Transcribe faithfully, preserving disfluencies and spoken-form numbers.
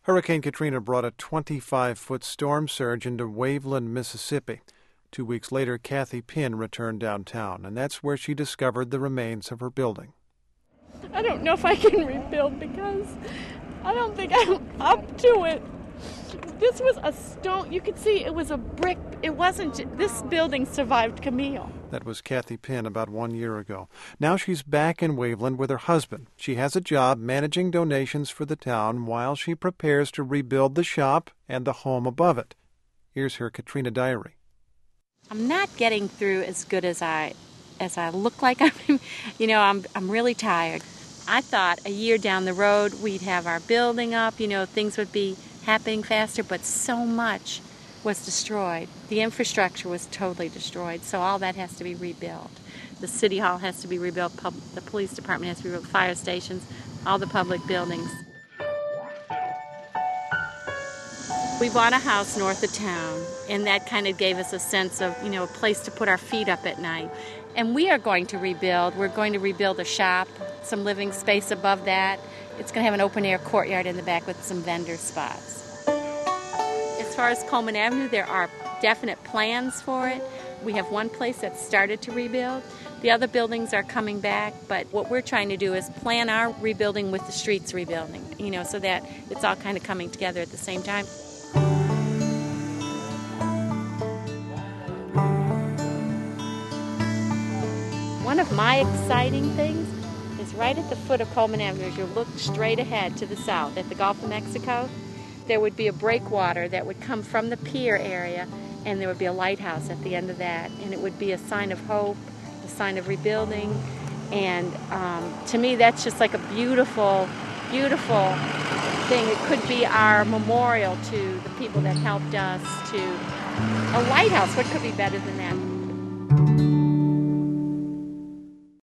Hurricane Katrina brought a twenty-five foot storm surge into Waveland, Mississippi. Two weeks later, Kathy Pinn returned downtown, and that's where she discovered the remains of her building. I don't know if I can rebuild because I don't think I'm up to it. This was a stone. You could see it was a brick. It wasn't. This building survived Camille. That was Kathy Pinn about one year ago. Now she's back in Waveland with her husband. She has a job managing donations for the town while she prepares to rebuild the shop and the home above it. Here's her Katrina diary. I'm not getting through as good as I as I look like I'm. You know, I'm I'm really tired. I thought a year down the road we'd have our building up. You know, things would be happening faster, but so much was destroyed. The infrastructure was totally destroyed, so all that has to be rebuilt. The city hall has to be rebuilt, pub- the police department has to be rebuilt, fire stations, all the public buildings. We bought a house north of town, and that kind of gave us a sense of, you know, a place to put our feet up at night. And we are going to rebuild. We're going to rebuild a shop, some living space above that. It's going to have an open-air courtyard in the back with some vendor spots. As far as Coleman Avenue, there are definite plans for it. We have one place that's started to rebuild. The other buildings are coming back, but what we're trying to do is plan our rebuilding with the streets rebuilding, you know, so that it's all kind of coming together at the same time. One of my exciting things is right at the foot of Coleman Avenue. As you look straight ahead to the south at the Gulf of Mexico, there would be a breakwater that would come from the pier area, and there would be a lighthouse at the end of that, and it would be a sign of hope, a sign of rebuilding, and um, to me that's just like a beautiful, beautiful thing. It could be our memorial to the people that helped us, to a lighthouse. What could be better than that?